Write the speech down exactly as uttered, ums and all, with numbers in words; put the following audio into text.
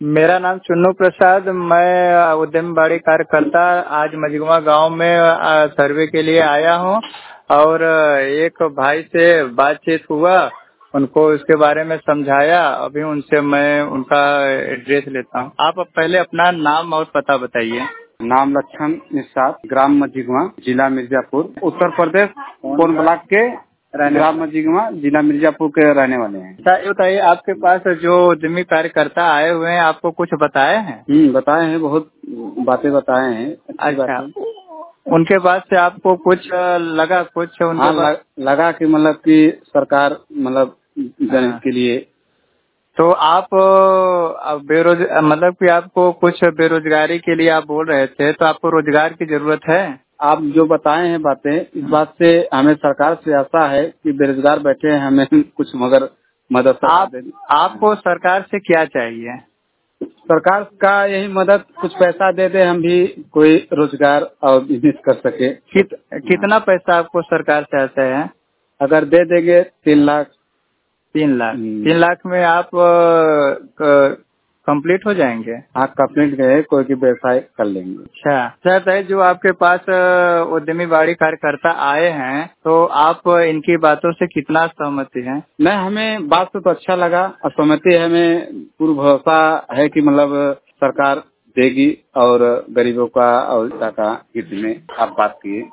मेरा नाम चुन्नू प्रसाद। मैं उद्यमबाड़ी कार्यकर्ता आज मझगवा गांव में अ, सर्वे के लिए आया हूं और एक भाई से बातचीत हुआ, उनको इसके बारे में समझाया। अभी उनसे मैं उनका एड्रेस लेता हूं। आप अब पहले अपना नाम और पता बताइए। नाम लक्षण निषाद, ग्राम मझगवा, जिला मिर्जापुर, उत्तर प्रदेश, कोन ब्लॉक के ग्राम मझगवा, जिला मिर्जापुर के रहने वाले हैं। अच्छा, ये बताइए, आपके पास जो उद्यमी कार्यकर्ता आए हुए हैं आपको कुछ बताए हैं? हम्म बताए हैं, बहुत बातें बताए हैं। अच्छा, उनके बाद से आपको कुछ लगा? कुछ उनके हाँ, बाद लगा कि मतलब कि सरकार मतलब जनहित के लिए। तो आप बेरोज मतलब कि आपको कुछ बेरोजगारी के लिए आप बोल रहे थे, तो आपको रोजगार की जरूरत है? आप जो बताए हैं बातें, इस बात से हमें सरकार से आशा है कि बेरोजगार बैठे हैं, हमें कुछ मगर मदद आप आपको सरकार से क्या चाहिए? सरकार का यही मदद, कुछ पैसा दे दे, हम भी कोई रोजगार और बिजनेस कर सके। कित, कितना पैसा आपको सरकार से आता है? अगर दे देंगे तीन लाख। तीन लाख तीन लाख में आप कंप्लीट हो जाएंगे? हाँ, कंप्लीट गए, कोई भी व्यवसाय कर लेंगे। अच्छा सर, है जो आपके पास उद्यमी बाड़ी कार्यकर्ता आए हैं, तो आप इनकी बातों से कितना सहमति हैं? नहीं, हमें बात से तो अच्छा लगा और सहमति है। हमें पूर्ण भरोसा है कि मतलब सरकार देगी और गरीबों का और का हित में आप बात किए।